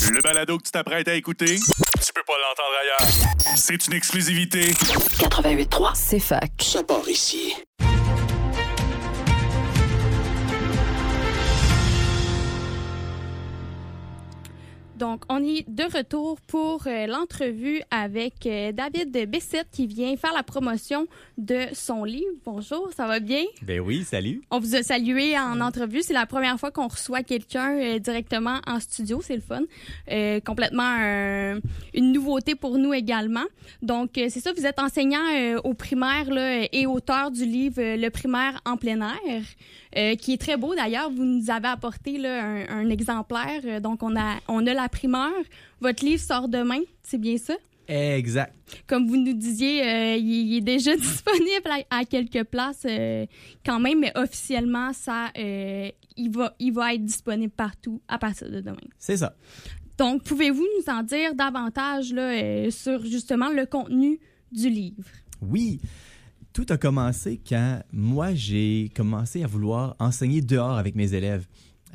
Le balado que tu t'apprêtes à écouter, tu peux pas l'entendre ailleurs. C'est une exclusivité. 88.3, C'est fac. ça part ici. Donc, on est de retour pour l'entrevue avec David Bessette qui vient faire la promotion de son livre. Bonjour, ça va bien? Ben oui, salut. On vous a salué en entrevue. C'est la première fois qu'on reçoit quelqu'un directement en studio. C'est le fun. Complètement une nouveauté pour nous également. Donc, c'est ça, vous êtes enseignant au primaire là, et auteur du livre Le primaire en plein air, qui est très beau d'ailleurs. Vous nous avez apporté là, un exemplaire. Donc, on a la primeur. Votre livre sort demain, c'est bien ça? Exact. Comme vous nous disiez, il est déjà disponible à quelques places quand même, mais officiellement, il va être disponible partout à partir de demain. C'est ça. Donc, pouvez-vous nous en dire davantage là, sur justement le contenu du livre? Oui. Tout a commencé quand moi, j'ai commencé à vouloir enseigner dehors avec mes élèves.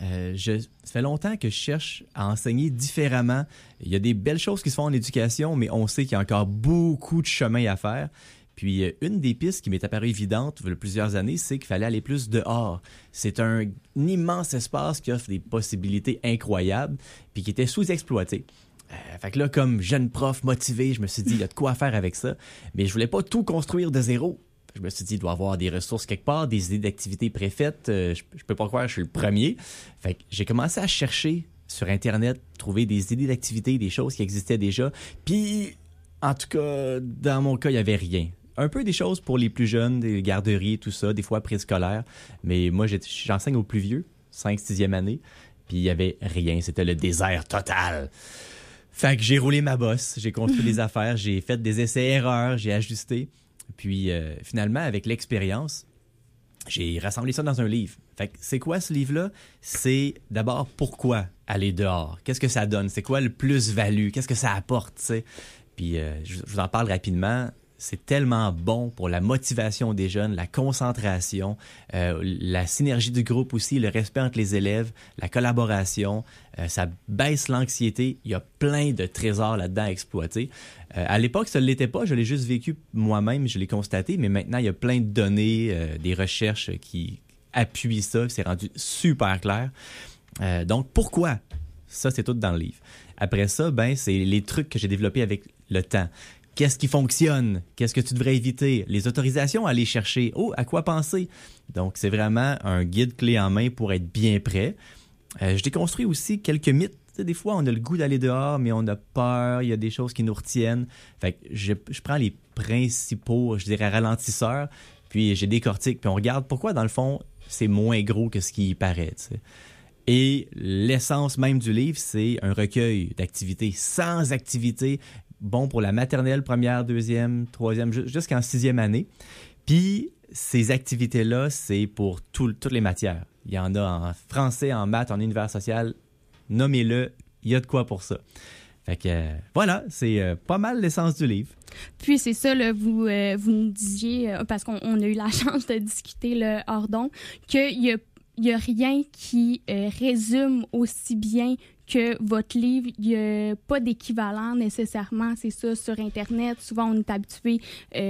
Ça fait longtemps que je cherche à enseigner différemment. Il y a des belles choses qui se font en éducation, mais on sait qu'il y a encore beaucoup de chemin à faire. Puis, une des pistes qui m'est apparue évidente il y a plusieurs années, c'est qu'il fallait aller plus dehors. C'est un immense espace qui offre des possibilités incroyables, puis qui était sous-exploité. Fait que là, comme jeune prof motivé, je me suis dit, il y a de quoi faire avec ça. Mais je voulais pas tout construire de zéro. Je me suis dit, il doit y avoir des ressources quelque part, des idées d'activités préfaites. Je peux pas croire que je suis le premier. Fait que j'ai commencé à chercher sur Internet, trouver des idées d'activités, des choses qui existaient déjà. Puis, en tout cas, dans mon cas, il y avait rien. Un peu des choses pour les plus jeunes, des garderies, tout ça, des fois préscolaires. Mais moi, j'enseigne aux plus vieux, 5e, 6e année. Puis, il y avait rien. C'était le désert total. Fait que j'ai roulé ma bosse, j'ai construit des affaires, j'ai fait des essais-erreurs, j'ai ajusté. Puis finalement, avec l'expérience, j'ai rassemblé ça dans un livre. Fait que c'est quoi ce livre-là? C'est d'abord pourquoi aller dehors? Qu'est-ce que ça donne? C'est quoi le plus-value? Qu'est-ce que ça apporte? T'sais? Puis je vous en parle rapidement. C'est tellement bon pour la motivation des jeunes, la concentration, la synergie du groupe aussi, le respect entre les élèves, la collaboration. Ça baisse l'anxiété. Il y a plein de trésors là-dedans à exploiter. À l'époque, ça ne l'était pas. Je l'ai juste vécu moi-même, je l'ai constaté. Mais maintenant, il y a plein de données, des recherches qui appuient ça. C'est rendu super clair. Donc, pourquoi? Ça, c'est tout dans le livre. Après ça, c'est les trucs que j'ai développés avec le temps. Qu'est-ce qui fonctionne? Qu'est-ce que tu devrais éviter? Les autorisations à aller chercher. Oh, à quoi penser? Donc, c'est vraiment un guide clé en main pour être bien prêt. Je déconstruis aussi quelques mythes. Tu sais, des fois, on a le goût d'aller dehors, mais on a peur. Il y a des choses qui nous retiennent. Fait que je prends les principaux, je dirais, ralentisseurs, puis j'ai décortique. Puis on regarde pourquoi, dans le fond, c'est moins gros que ce qui y paraît. Tu sais. Et l'essence même du livre, c'est un recueil d'activités. 100 activités, bon pour la maternelle, première, deuxième, troisième, jusqu'en 6e année. Puis, ces activités-là, c'est pour toutes les matières. Il y en a en français, en maths, en univers social. Nommez-le, il y a de quoi pour ça. Fait que, voilà, c'est pas mal l'essence du livre. Puis c'est ça, là, vous nous disiez, parce qu'on a eu la chance de discuter là, hors d'onde, qu'il y a rien qui résume aussi bien que votre livre. Il n'y a pas d'équivalent nécessairement, c'est ça, sur Internet. Souvent, on est habitué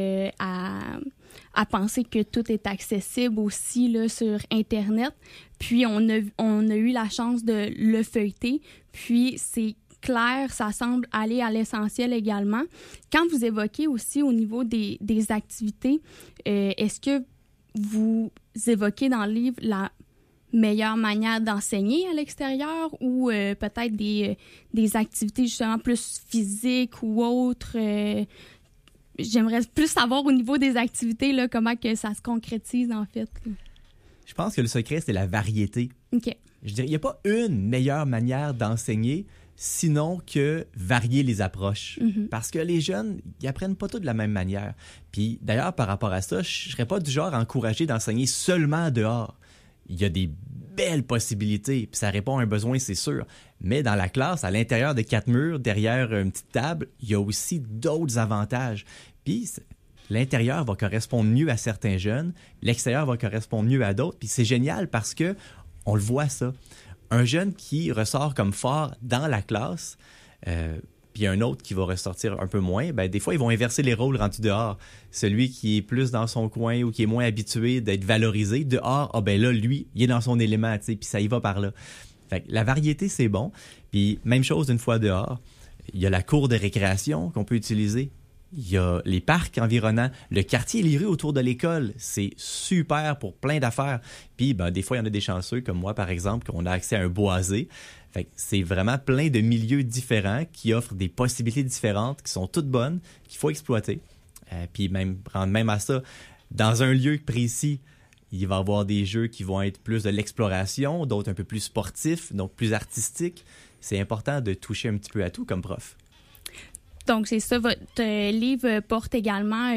à penser que tout est accessible aussi là, sur Internet. Puis, on a eu la chance de le feuilleter. Puis, c'est clair, ça semble aller à l'essentiel également. Quand vous évoquez aussi au niveau des activités, est-ce que vous évoquez dans le livre la meilleure manière d'enseigner à l'extérieur ou peut-être des activités justement plus physiques ou autres? J'aimerais plus savoir au niveau des activités, là, comment que ça se concrétise en fait. Je pense que le secret, c'est la variété. OK. Je dirais, il n'y a pas une meilleure manière d'enseigner, sinon que varier les approches. Mm-hmm. Parce que les jeunes, ils apprennent pas tout de la même manière. Puis d'ailleurs, par rapport à ça, je serais pas du genre à encourager d'enseigner seulement dehors. Il y a des belles possibilités, puis ça répond à un besoin, c'est sûr. Mais dans la classe, à l'intérieur de 4 murs, derrière une petite table, il y a aussi d'autres avantages. Puis l'intérieur va correspondre mieux à certains jeunes, l'extérieur va correspondre mieux à d'autres. Puis c'est génial parce que on le voit ça. un jeune qui ressort comme fort dans la classe, puis un autre qui va ressortir un peu moins, ben des fois, ils vont inverser les rôles rendus dehors. Celui qui est plus dans son coin ou qui est moins habitué d'être valorisé, dehors, ah ben là, lui, il est dans son élément, tu sais, puis ça y va par là. Fait que la variété, c'est bon. Puis même chose une fois dehors, il y a la cour de récréation qu'on peut utiliser. Il y a les parcs environnants, le quartier et les rues autour de l'école. C'est super pour plein d'affaires. Puis, ben, des fois, il y en a des chanceux, comme moi, par exemple, qu'on a accès à un boisé. Fait que c'est vraiment plein de milieux différents qui offrent des possibilités différentes, qui sont toutes bonnes, qu'il faut exploiter. Puis, prendre même à ça, dans un lieu précis, il va y avoir des jeux qui vont être plus de l'exploration, d'autres un peu plus sportifs, donc plus artistiques. C'est important de toucher un petit peu à tout comme prof. Donc, c'est ça. Votre livre porte également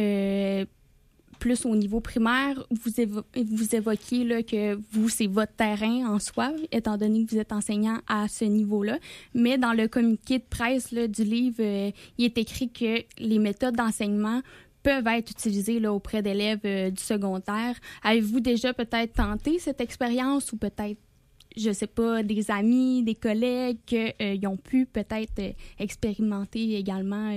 plus au niveau primaire. Vous évoquiez là, que vous, c'est votre terrain en soi, étant donné que vous êtes enseignant à ce niveau-là. Mais dans le communiqué de presse là, du livre, il est écrit que les méthodes d'enseignement peuvent être utilisées là, auprès d'élèves du secondaire. Avez-vous déjà peut-être tenté cette expérience ou peut-être, je sais pas, des amis, des collègues qui ont pu peut-être expérimenter également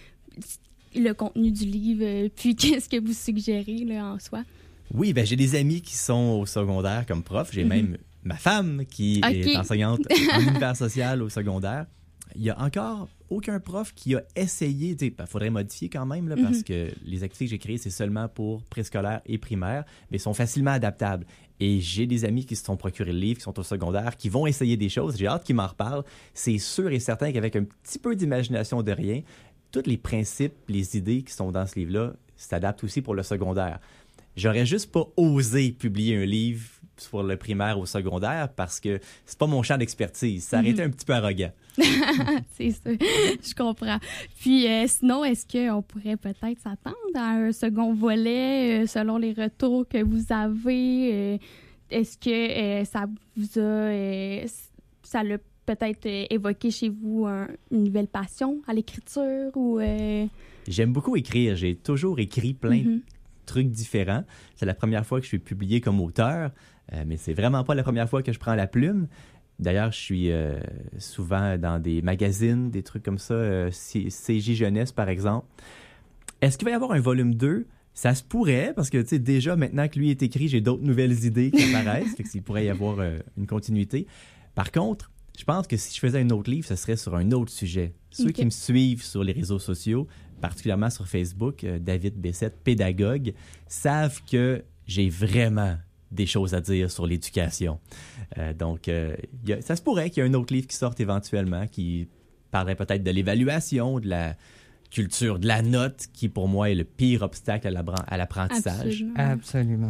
le contenu du livre, puis qu'est-ce que vous suggérez là, en soi? Oui, ben j'ai des amis qui sont au secondaire comme prof. J'ai même ma femme qui est enseignante en univers social au secondaire. Il y a encore aucun prof qui a essayé, il faudrait modifier quand même, là, parce que les activités que j'ai créées, c'est seulement pour préscolaire et primaire, mais sont facilement adaptables. Et j'ai des amis qui se sont procurés le livre, qui sont au secondaire, qui vont essayer des choses. J'ai hâte qu'ils m'en reparlent. C'est sûr et certain qu'avec un petit peu d'imagination de rien, tous les principes, les idées qui sont dans ce livre-là s'adaptent aussi pour le secondaire. J'aurais juste pas osé publier un livre sur le primaire au secondaire parce que c'est pas mon champ d'expertise. Ça aurait été un petit peu arrogant. C'est ça, je comprends. Puis sinon, est-ce qu'on pourrait peut-être s'attendre à un second volet selon les retours que vous avez? Est-ce que ça vous a... ça l'a peut-être évoqué chez vous une nouvelle passion à l'écriture ou... J'aime beaucoup écrire. J'ai toujours écrit plein de trucs différents. C'est la première fois que je suis publié comme auteur, mais c'est vraiment pas la première fois que je prends la plume. D'ailleurs, je suis souvent dans des magazines, des trucs comme ça, CJ Jeunesse, par exemple. Est-ce qu'il va y avoir un volume 2? Ça se pourrait, parce que, tu sais, déjà, maintenant que lui est écrit, j'ai d'autres nouvelles idées qui apparaissent, fait qu'il pourrait y avoir une continuité. Par contre, je pense que si je faisais un autre livre, ce serait sur un autre sujet. Ceux qui me suivent sur les réseaux sociaux, particulièrement sur Facebook, David Bessette, pédagogue, savent que j'ai vraiment des choses à dire sur l'éducation. Donc, ça se pourrait qu'il y ait un autre livre qui sorte éventuellement, qui parlerait peut-être de l'évaluation, de la culture, de la note, qui pour moi est le pire obstacle à l'apprentissage. Absolument.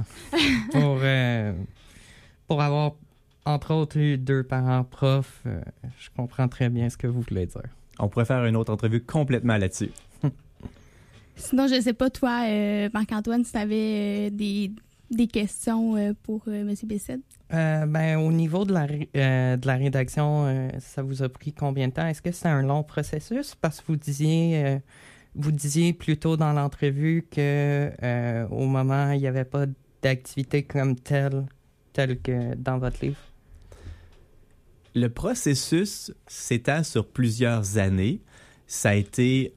Pour avoir, entre autres, eu 2 parents profs, je comprends très bien ce que vous voulez dire. On pourrait faire une autre entrevue complètement là-dessus. Sinon, je ne sais pas, toi, Marc-Antoine, si tu avais des questions pour M. Bessette? Au niveau de la rédaction, ça vous a pris combien de temps? Est-ce que c'est un long processus? Parce que vous disiez plus tôt dans l'entrevue qu'au moment, il n'y avait pas d'activité comme telle que dans votre livre. Le processus s'étend sur plusieurs années. Ça a été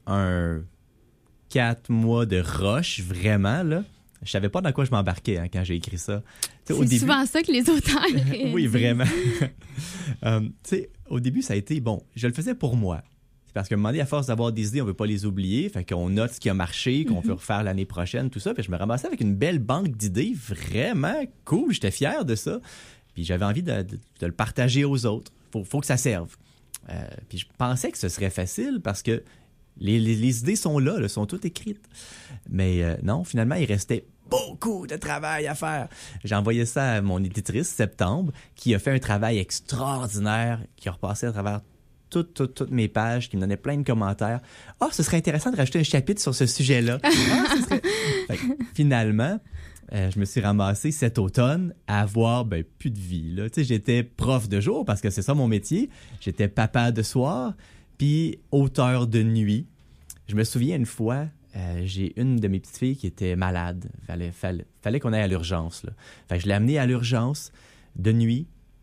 4 mois de rush, vraiment, là. Je savais pas dans quoi je m'embarquais quand j'ai écrit ça. C'est souvent ça que les auteurs... Oui, vraiment. Au début, ça a été, je le faisais pour moi. C'est parce qu'à un moment donné, à force d'avoir des idées, on veut pas les oublier. Fait qu'on note ce qui a marché, qu'on veut refaire l'année prochaine, tout ça. Puis je me ramassais avec une belle banque d'idées vraiment cool. J'étais fier de ça. Puis j'avais envie de le partager aux autres. Faut que ça serve. Puis je pensais que ce serait facile parce que les idées sont là, sont toutes écrites. Mais non, finalement, il restait beaucoup de travail à faire. J'ai envoyé ça à mon éditrice, Septembre, qui a fait un travail extraordinaire, qui a repassé à travers toutes mes pages, qui me donnait plein de commentaires. « Ah, ce serait intéressant de rajouter un chapitre sur ce sujet-là. » Finalement, je me suis ramassé cet automne à avoir plus de vie. Là. J'étais prof de jour, parce que c'est ça mon métier. J'étais papa de soir, puis auteur de nuit. Je me souviens une fois, j'ai une de mes petites filles qui était malade. Fallait qu'on aille à l'urgence. Là. Fait que je l'ai amenée à l'urgence de nuit.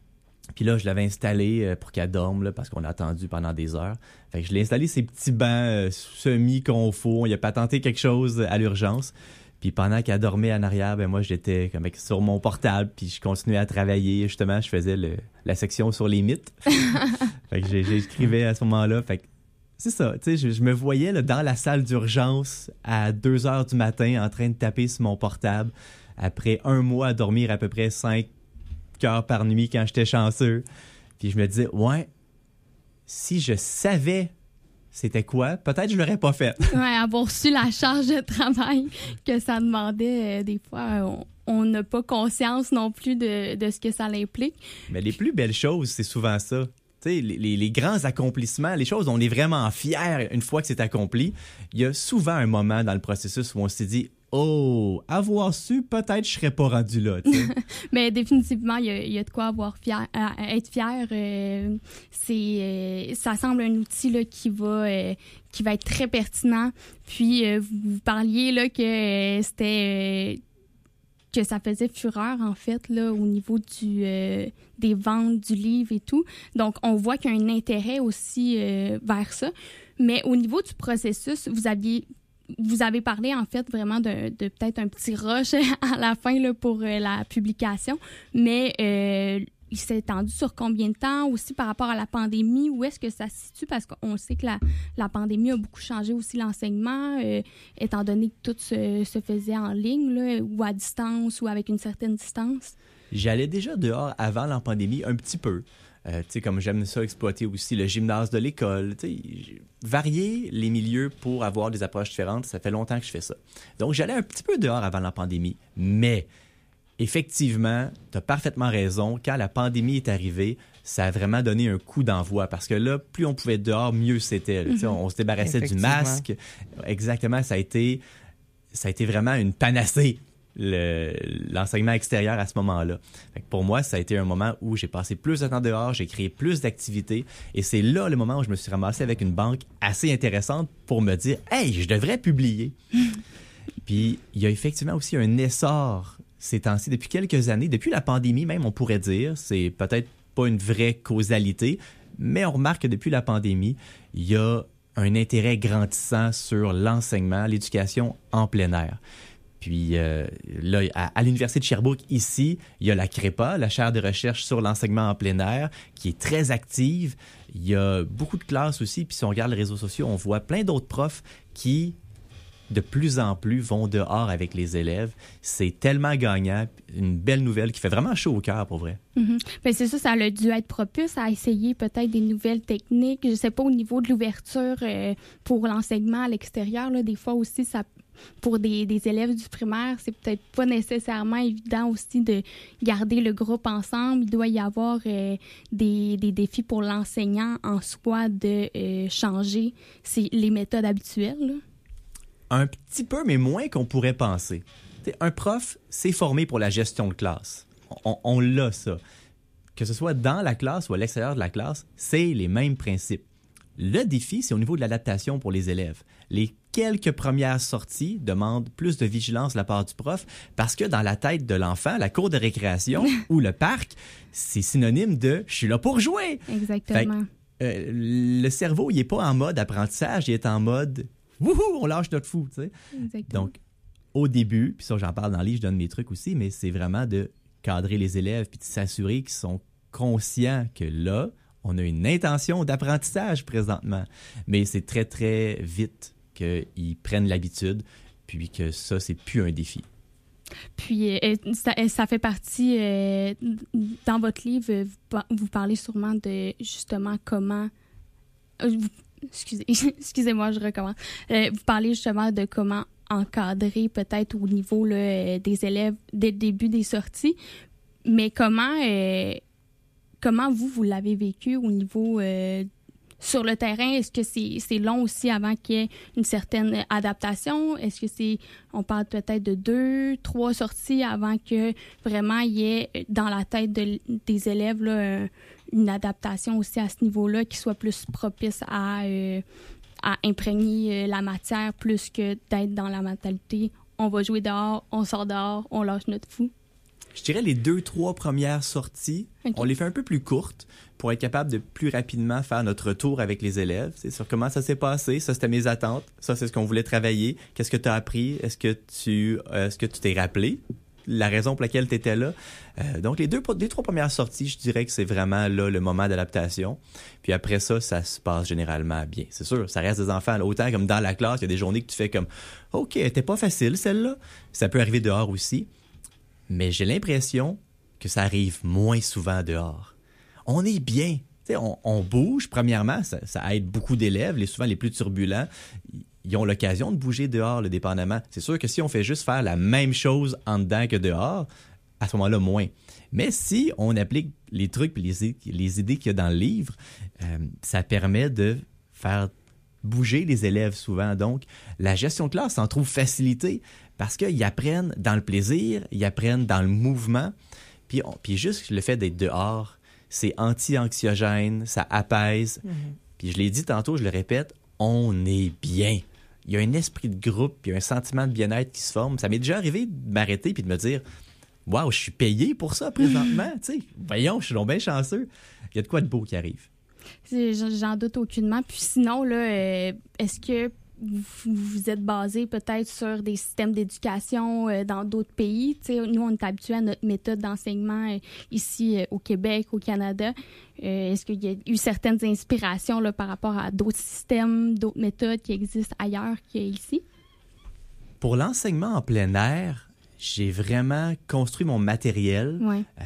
Puis là, je l'avais installé pour qu'elle dorme, là, parce qu'on a attendu pendant des heures. Fait que je l'ai installé ces petits bancs semi-confort. Il a patenté quelque chose à l'urgence. Puis pendant qu'elle dormait en arrière, ben moi, j'étais comme sur mon portable, puis je continuais à travailler. Justement, je faisais la section sur les mythes. Fait que j'écrivais à ce moment-là. Fait que c'est ça, tu sais, je me voyais là, dans la salle d'urgence à 2 heures du matin en train de taper sur mon portable après 1 mois à dormir à peu près 5 heures par nuit quand j'étais chanceux. Puis je me disais, ouais, si je savais c'était quoi, peut-être je l'aurais pas fait. Ouais, avoir su la charge de travail que ça demandait, des fois, on n'a pas conscience non plus de ce que ça implique. Mais les plus belles choses, c'est souvent ça. Tu sais, les grands accomplissements, les choses dont on est vraiment fier une fois que c'est accompli, il y a souvent un moment dans le processus où on s'est dit « Oh, avoir su, peut-être je serais pas rendu là. » Mais définitivement, il y a de quoi être fier. Ça semble un outil là, qui va être très pertinent. Puis, vous parliez là, que c'était... que ça faisait fureur, en fait, là, au niveau des ventes du livre et tout. Donc, on voit qu'il y a un intérêt aussi vers ça. Mais au niveau du processus, vous avez parlé, en fait, vraiment de peut-être un petit rush à la fin là, pour la publication. Mais il s'est étendu sur combien de temps aussi par rapport à la pandémie? Où est-ce que ça se situe? Parce qu'on sait que la pandémie a beaucoup changé aussi l'enseignement, étant donné que tout se faisait en ligne, là, ou à distance, ou avec une certaine distance. J'allais déjà dehors avant la pandémie un petit peu. Tu sais, comme j'aime ça exploiter aussi le gymnase de l'école. Tu sais, varier les milieux pour avoir des approches différentes, ça fait longtemps que je fais ça. Donc, j'allais un petit peu dehors avant la pandémie, mais effectivement, tu as parfaitement raison. Quand la pandémie est arrivée, ça a vraiment donné un coup d'envoi parce que là, plus on pouvait être dehors, mieux c'était. Mm-hmm. On se débarrassait du masque. Exactement, ça a été vraiment une panacée, l'enseignement extérieur à ce moment-là. Fait que pour moi, ça a été un moment où j'ai passé plus de temps dehors, j'ai créé plus d'activités et c'est là le moment où je me suis ramassé avec une banque assez intéressante pour me dire « Hey, je devrais publier! » Puis, il y a effectivement aussi un essor ces temps-ci, depuis quelques années, depuis la pandémie même, on pourrait dire, c'est peut-être pas une vraie causalité, mais on remarque que depuis la pandémie, il y a un intérêt grandissant sur l'enseignement, l'éducation en plein air. Puis là, à l'Université de Sherbrooke, ici, il y a la CREPA, la chaire de recherche sur l'enseignement en plein air, qui est très active. Il y a beaucoup de classes aussi, puis si on regarde les réseaux sociaux, on voit plein d'autres profs qui, de plus en plus, vont dehors avec les élèves. C'est tellement gagnant, une belle nouvelle qui fait vraiment chaud au cœur, pour vrai. Mm-hmm. Bien, c'est ça a dû être propice à essayer peut-être des nouvelles techniques. Je ne sais pas, au niveau de l'ouverture pour l'enseignement à l'extérieur, là, des fois aussi, ça pour des élèves du primaire, c'est peut-être pas nécessairement évident aussi de garder le groupe ensemble. Il doit y avoir des défis pour l'enseignant en soi de changer les méthodes habituelles, là. Un petit peu, mais moins qu'on pourrait penser. T'sais, un prof, c'est formé pour la gestion de classe. On l'a, ça. Que ce soit dans la classe ou à l'extérieur de la classe, c'est les mêmes principes. Le défi, c'est au niveau de l'adaptation pour les élèves. Les quelques premières sorties demandent plus de vigilance de la part du prof parce que dans la tête de l'enfant, la cour de récréation ou le parc, c'est synonyme de « je suis là pour jouer ». Exactement. Le cerveau, il n'est pas en mode apprentissage, il est en mode « wouhou, on lâche notre fou ». Donc, au début, puis ça j'en parle dans le livre, je donne mes trucs aussi, mais c'est vraiment de cadrer les élèves puis de s'assurer qu'ils sont conscients que là, on a une intention d'apprentissage présentement, mais c'est très, très vite qu'ils prennent l'habitude, puis que ça, c'est plus un défi. Puis, ça fait partie, dans votre livre, vous parlez sûrement de, justement, comment... excusez-moi, je recommence. Vous parlez justement de comment encadrer peut-être au niveau là, des élèves dès le début des sorties, mais comment vous l'avez vécu au niveau sur le terrain? Est-ce que c'est long aussi avant qu'il y ait une certaine adaptation? Est-ce que on parle peut-être de 2, 3 sorties avant que vraiment il y ait dans la tête des élèves là, une adaptation aussi à ce niveau-là qui soit plus propice à imprégner la matière plus que d'être dans la mentalité on va jouer dehors, on sort dehors, on lâche notre fou? Je dirais les 2-3 premières sorties, on les fait un peu plus courtes pour être capable de plus rapidement faire notre retour avec les élèves. C'est sur comment ça s'est passé, ça c'était mes attentes, ça c'est ce qu'on voulait travailler, qu'est-ce que tu as appris, est-ce que tu t'es rappelé la raison pour laquelle tu étais là. Donc, les 3 premières sorties, je dirais que c'est vraiment là le moment d'adaptation. Puis après ça se passe généralement bien. C'est sûr, ça reste des enfants. Là, autant comme dans la classe, il y a des journées que tu fais comme « OK, elle était pas facile celle-là ». Ça peut arriver dehors aussi. Mais j'ai l'impression que ça arrive moins souvent dehors. On est bien. On bouge, premièrement, ça aide beaucoup d'élèves, souvent les plus turbulents. Ils ont l'occasion de bouger dehors, le dépendamment. C'est sûr que si on fait juste faire la même chose en dedans que dehors, à ce moment-là, moins. Mais si on applique les trucs et les idées qu'il y a dans le livre, ça permet de faire bouger les élèves souvent. Donc, la gestion de classe s'en trouve facilitée parce qu'ils apprennent dans le plaisir, ils apprennent dans le mouvement. Puis juste le fait d'être dehors, c'est anti-anxiogène, ça apaise. Puis je l'ai dit tantôt, je le répète, on est bien. Il y a un esprit de groupe, il y a un sentiment de bien-être qui se forme. Ça m'est déjà arrivé de m'arrêter puis de me dire « Wow, je suis payé pour ça présentement. » Voyons, je suis donc bien chanceux. Il y a de quoi de beau qui arrive. J'en doute aucunement. Puis sinon, là, est-ce que vous êtes basé peut-être sur des systèmes d'éducation dans d'autres pays? Nous, on est habitués à notre méthode d'enseignement ici au Québec, au Canada. Est-ce qu'il y a eu certaines inspirations là, par rapport à d'autres systèmes, d'autres méthodes qui existent ailleurs qu'ici? Pour l'enseignement en plein air, j'ai vraiment construit mon matériel,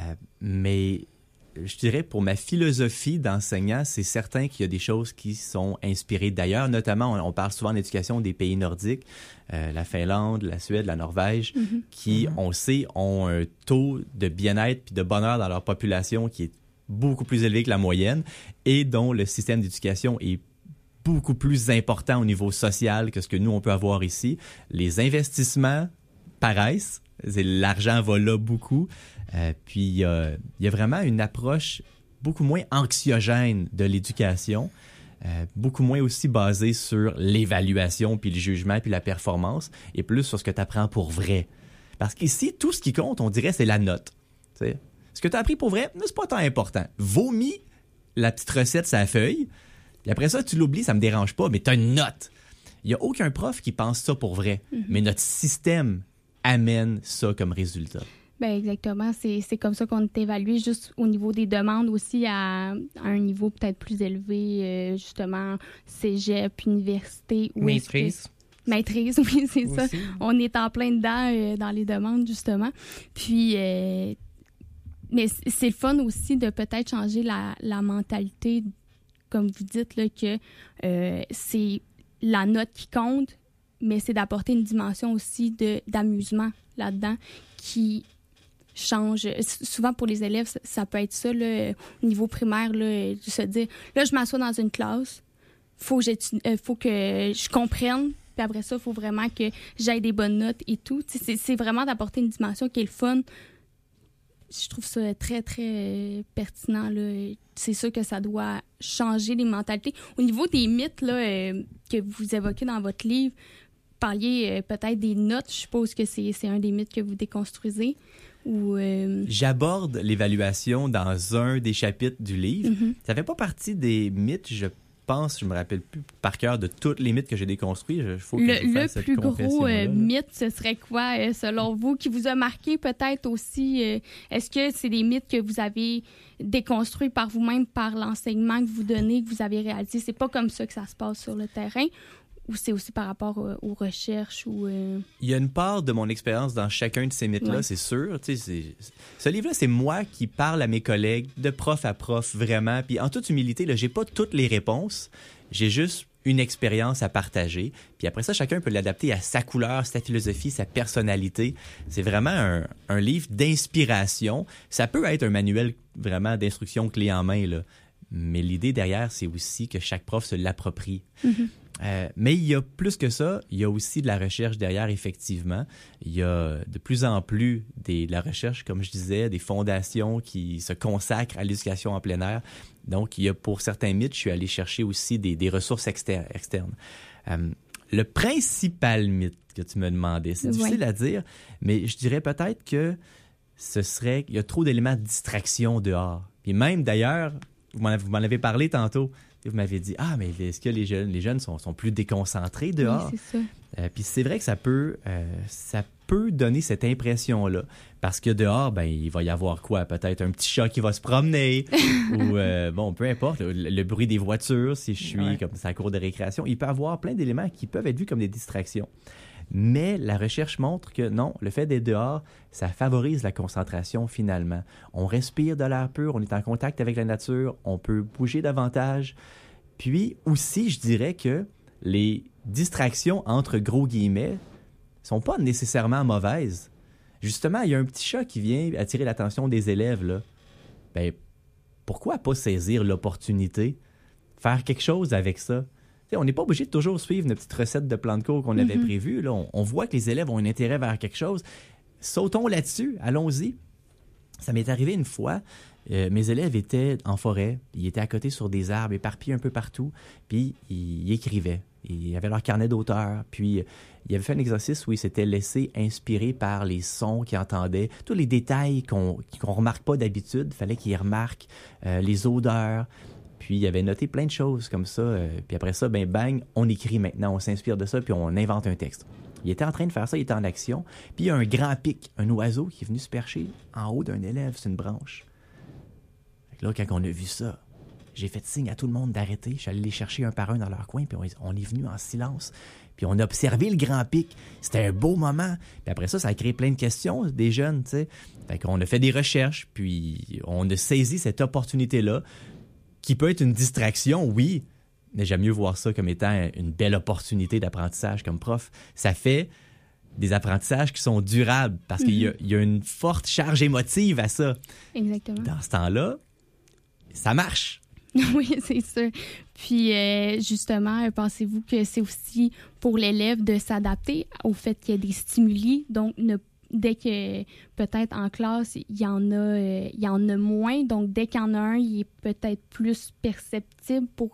mais je dirais pour ma philosophie d'enseignant, c'est certain qu'il y a des choses qui sont inspirées d'ailleurs. Notamment, on parle souvent d'éducation des pays nordiques, la Finlande, la Suède, la Norvège, qui, on sait, ont un taux de bien-être puis de bonheur dans leur population qui est beaucoup plus élevé que la moyenne et dont le système d'éducation est beaucoup plus important au niveau social que ce que nous, on peut avoir ici. Les investissements paraissent, l'argent va là beaucoup. Puis, il y a vraiment une approche beaucoup moins anxiogène de l'éducation, beaucoup moins aussi basée sur l'évaluation, puis le jugement, puis la performance, et plus sur ce que tu apprends pour vrai. Parce qu'ici, tout ce qui compte, on dirait, c'est la note. T'sais. Ce que tu as appris pour vrai, c'est pas tant important. Vomis la petite recette sur la feuille, puis après ça, tu l'oublies, ça me dérange pas, mais tu as une note. Il n'y a aucun prof qui pense ça pour vrai, mais notre système amène ça comme résultat. Bien, exactement. C'est comme ça qu'on est évalué, juste au niveau des demandes aussi à un niveau peut-être plus élevé, justement, cégep, université. Maîtrise. Maîtrise, oui, c'est aussi. Ça. On est en plein dedans dans les demandes, justement. Puis, mais c'est le fun aussi de peut-être changer la mentalité, comme vous dites, là, que c'est la note qui compte, mais c'est d'apporter une dimension aussi d'amusement là-dedans qui change. Souvent, pour les élèves, ça peut être ça, là, au niveau primaire, là, de se dire, là, je m'assois dans une classe, faut que je comprenne, puis après ça, il faut vraiment que j'aille des bonnes notes et tout. C'est vraiment d'apporter une dimension qui est le fun. Je trouve ça très, très pertinent, là. C'est sûr que ça doit changer les mentalités. Au niveau des mythes là, que vous évoquez dans votre livre, parliez peut-être des notes. Je suppose que c'est un des mythes que vous déconstruisez. J'aborde l'évaluation dans un des chapitres du livre. Ça fait pas partie des mythes, je me rappelle plus par cœur de tous les mythes que j'ai déconstruits. Le plus gros mythe, ce serait quoi, selon vous, qui vous a marqué peut-être aussi? Est-ce que c'est des mythes que vous avez déconstruits par vous-même, par l'enseignement que vous donnez, que vous avez réalisé? C'est pas comme ça que ça se passe sur le terrain? Ou c'est aussi par rapport aux recherches? Il y a une part de mon expérience dans chacun de ces mythes-là, c'est sûr. Ce livre-là, c'est moi qui parle à mes collègues, de prof à prof, vraiment. Puis en toute humilité, là, j'ai pas toutes les réponses. J'ai juste une expérience à partager. Puis après ça, chacun peut l'adapter à sa couleur, sa philosophie, sa personnalité. C'est vraiment un livre d'inspiration. Ça peut être un manuel vraiment d'instruction clé en main, là. Mais l'idée derrière, c'est aussi que chaque prof se l'approprie. Mais il y a plus que ça, il y a aussi de la recherche derrière, effectivement. Il y a de plus en plus de la recherche, comme je disais, des fondations qui se consacrent à l'éducation en plein air. Donc, il y a pour certains mythes, je suis allé chercher aussi des ressources externes. Le principal mythe que tu me demandais, c'est difficile à dire, mais je dirais peut-être que ce serait qu'il y a trop d'éléments de distraction dehors. Puis même, d'ailleurs, vous m'en avez parlé tantôt. Vous m'avez dit, mais est-ce que les jeunes sont plus déconcentrés dehors? Oui, c'est ça. Puis c'est vrai que ça peut donner cette impression-là. Parce que dehors, il va y avoir quoi? Peut-être un petit chat qui va se promener ou, peu importe, le bruit des voitures, si je suis comme ça à la cour de récréation. Il peut y avoir plein d'éléments qui peuvent être vus comme des distractions. Mais la recherche montre que non, le fait d'être dehors, ça favorise la concentration finalement. On respire de l'air pur, on est en contact avec la nature, on peut bouger davantage. Puis aussi, je dirais que les distractions, entre gros guillemets, sont pas nécessairement mauvaises. Justement, il y a un petit chat qui vient attirer l'attention des élèves, là. Pourquoi pas saisir l'opportunité? Faire quelque chose avec ça? On n'est pas obligé de toujours suivre notre petite recette de plan de cours qu'on avait prévue. Là, on voit que les élèves ont un intérêt vers quelque chose. Sautons là-dessus, allons-y. Ça m'est arrivé une fois, mes élèves étaient en forêt, ils étaient à côté sur des arbres, éparpillés un peu partout, puis ils écrivaient. Ils avaient leur carnet d'auteur, puis ils avaient fait un exercice où ils s'étaient laissés inspirer par les sons qu'ils entendaient, tous les détails qu'on remarque pas d'habitude, il fallait qu'ils remarquent les odeurs. Puis, il avait noté plein de choses comme ça. Puis après ça, bang, on écrit maintenant, on s'inspire de ça, puis on invente un texte. Il était en train de faire ça, il était en action. Puis, il y a un grand pic, un oiseau qui est venu se percher en haut d'un élève sur une branche. Fait que là, quand on a vu ça, j'ai fait signe à tout le monde d'arrêter. Je suis allé les chercher un par un dans leur coin, puis on est venu en silence. Puis, on a observé le grand pic. C'était un beau moment. Puis après ça a créé plein de questions des jeunes, tu sais. Fait qu'on a fait des recherches, puis on a saisi cette opportunité-là, qui peut être une distraction, oui, mais j'aime mieux voir ça comme étant une belle opportunité d'apprentissage comme prof. Ça fait des apprentissages qui sont durables parce qu'il y a une forte charge émotive à ça. Exactement. Dans ce temps-là, ça marche. Oui, c'est sûr. Puis, justement, pensez-vous que c'est aussi pour l'élève de s'adapter au fait qu'il y ait des stimuli, donc dès que peut-être en classe, il y en a moins. Donc, dès qu'il y en a un, il est peut-être plus perceptible pour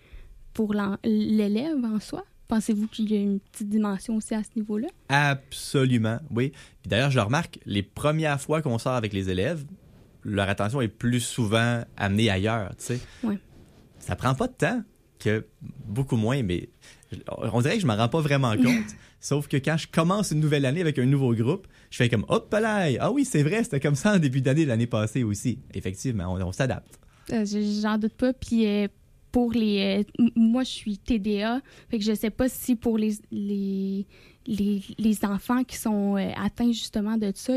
l'élève en soi. Pensez-vous qu'il y a une petite dimension aussi à ce niveau-là? Absolument, oui. Puis d'ailleurs, je le remarque, les premières fois qu'on sort avec les élèves, leur attention est plus souvent amenée ailleurs, tu sais. Oui. Ça prend pas de temps, que beaucoup moins, mais on dirait que je m'en rends pas vraiment compte. Sauf que quand je commence une nouvelle année avec un nouveau groupe, je fais comme « Hop là! Ah oui, c'est vrai, c'était comme ça en début d'année l'année passée aussi. » Effectivement, on s'adapte. J'en doute pas. Puis pour les... moi, je suis TDA, fait que je sais pas si pour les enfants qui sont atteints justement de ça,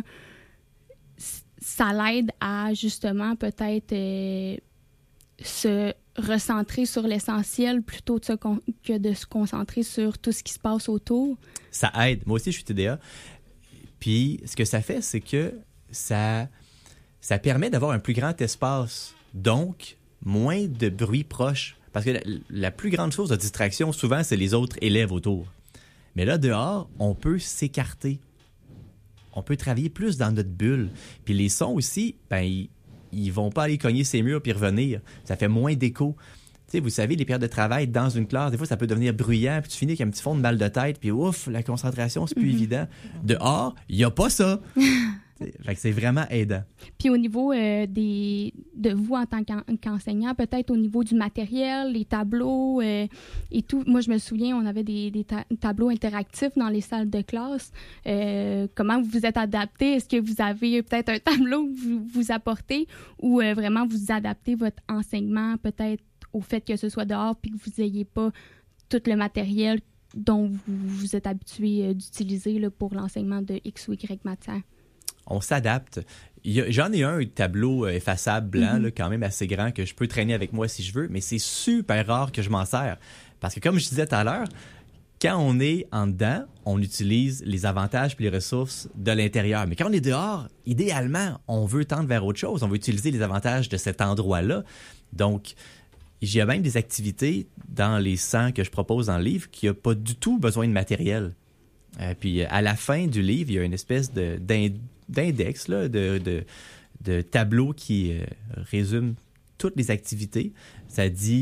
ça l'aide à justement peut-être se recentrer sur l'essentiel plutôt que de se concentrer sur tout ce qui se passe autour. Ça aide. Moi aussi, je suis TDA. Puis, ce que ça fait, c'est que ça permet d'avoir un plus grand espace. Donc, moins de bruit proche. Parce que la plus grande source de distraction, souvent, c'est les autres élèves autour. Mais là, dehors, on peut s'écarter. On peut travailler plus dans notre bulle. Puis les sons aussi, ils vont pas aller cogner ces murs puis revenir. Ça fait moins d'écho. Tu sais, vous savez, les périodes de travail dans une classe, des fois, ça peut devenir bruyant, puis tu finis avec un petit fond de mal de tête, puis ouf, la concentration, c'est plus évident. Dehors, il n'y a pas ça. Fait que c'est vraiment aidant. Puis au niveau de vous en tant qu'enseignant, peut-être au niveau du matériel, les tableaux et tout. Moi, je me souviens, on avait des tableaux interactifs dans les salles de classe. Comment vous vous êtes adapté? Est-ce que vous avez peut-être un tableau que vous apportez ou vraiment vous adaptez votre enseignement peut-être au fait que ce soit dehors puis que vous n'ayez pas tout le matériel dont vous êtes habitué d'utiliser là, pour l'enseignement de X ou Y matière? On s'adapte. J'en ai un tableau effaçable blanc, là, quand même assez grand, que je peux traîner avec moi si je veux, mais c'est super rare que je m'en sers. Parce que comme je disais tout à l'heure, quand on est en dedans, on utilise les avantages et les ressources de l'intérieur. Mais quand on est dehors, idéalement, on veut tendre vers autre chose. On veut utiliser les avantages de cet endroit-là. Donc, il y a même des activités dans les 100 que je propose dans le livre qui n'ont pas du tout besoin de matériel. Puis à la fin du livre, il y a une espèce d'index, là, de tableau qui résume toutes les activités. Ça dit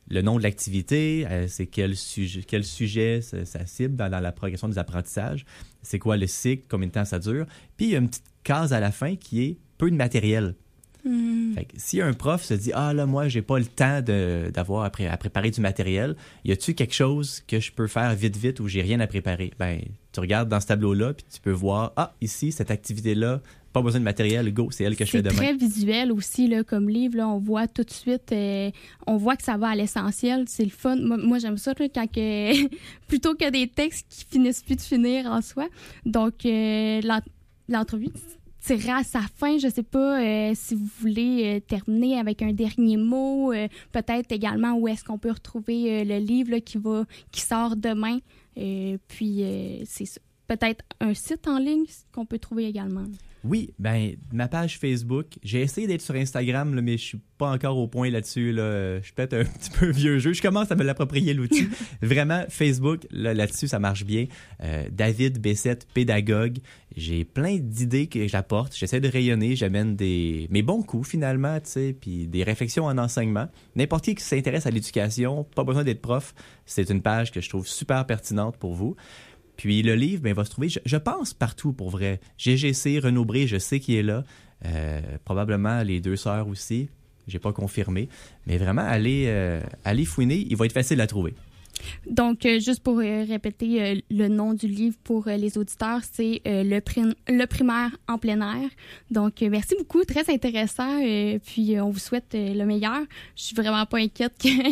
le nom de l'activité, c'est quel sujet ça cible dans la progression des apprentissages, c'est quoi le cycle, combien de temps ça dure. Puis il y a une petite case à la fin qui est peu de matériel. Fait que si un prof se dit « Ah là, moi, j'ai pas le temps d'avoir à préparer du matériel, y a-tu quelque chose que je peux faire vite où j'ai rien à préparer? » Ben, tu regardes dans ce tableau-là, puis tu peux voir « Ah, ici, cette activité-là, pas besoin de matériel, go, c'est elle que je fais demain. » C'est très visuel aussi, là, comme livre. Là, on voit tout de suite, on voit que ça va à l'essentiel. C'est le fun. Moi j'aime ça là, quand plutôt que des textes qui finissent plus de finir en soi. Donc, l'entrevue tira à sa fin. Je sais pas si vous voulez terminer avec un dernier mot. Peut-être également où est-ce qu'on peut retrouver le livre là, qui sort demain. Puis, c'est ça. Peut-être un site en ligne qu'on peut trouver également. Oui, ben ma page Facebook. J'ai essayé d'être sur Instagram, là, mais je suis pas encore au point là-dessus. Là. Je suis peut-être un petit peu vieux jeu. Je commence à me l'approprier, l'outil. Vraiment, Facebook, là-dessus, ça marche bien. David Bessette, pédagogue. J'ai plein d'idées que j'apporte. J'essaie de rayonner. J'amène mes bons coups, finalement, tu sais, puis des réflexions en enseignement. N'importe qui s'intéresse à l'éducation, pas besoin d'être prof. C'est une page que je trouve super pertinente pour vous. Puis le livre, ben, va se trouver, je pense, partout pour vrai. GGC, Renaud Bré, je sais qu'il est là. Probablement les deux sœurs aussi. J'ai pas confirmé. Mais vraiment, allez fouiner. Il va être facile à trouver. Donc, juste pour répéter le nom du livre pour les auditeurs, c'est le primaire en plein air. Donc, merci beaucoup, très intéressant. Puis, on vous souhaite le meilleur. Je suis vraiment pas inquiète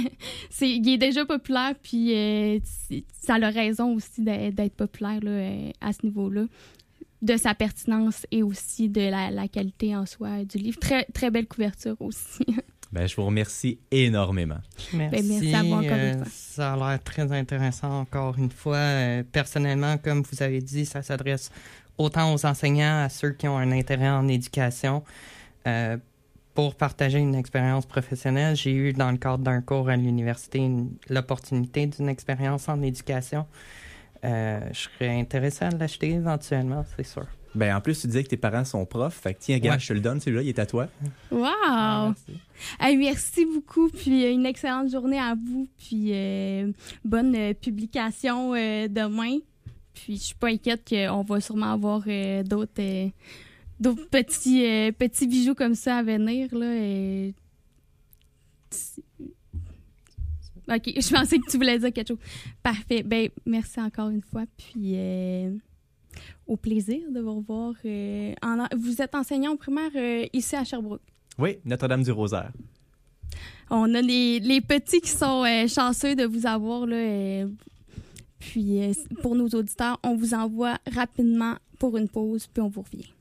il est déjà populaire, puis ça a raison aussi d'être populaire là, à ce niveau-là, de sa pertinence et aussi de la qualité en soi du livre. Très, très belle couverture aussi. Ben, je vous remercie énormément. Merci. Merci à vous encore une fois. Ça a l'air très intéressant encore une fois. Personnellement, comme vous avez dit, ça s'adresse autant aux enseignants, à ceux qui ont un intérêt en éducation. Pour partager une expérience professionnelle, j'ai eu dans le cadre d'un cours à l'université l'opportunité d'une expérience en éducation. Je serais intéressé à l'acheter éventuellement, c'est sûr. Ben, en plus, tu disais que tes parents sont profs. Fait que tiens, regarde, je te le donne, celui-là, il est à toi. Wow! Merci. Merci beaucoup, puis une excellente journée à vous, puis bonne publication demain. Puis je suis pas inquiète qu'on va sûrement avoir d'autres petits bijoux comme ça à venir, là. OK, je pensais que tu voulais dire quelque chose. Parfait. Ben, merci encore une fois, puis au plaisir de vous revoir. Vous êtes enseignant au primaire ici à Sherbrooke. Oui, Notre-Dame-du-Rosaire. On a les petits qui sont chanceux de vous avoir, là. Puis, pour nos auditeurs, on vous envoie rapidement pour une pause, puis on vous revient.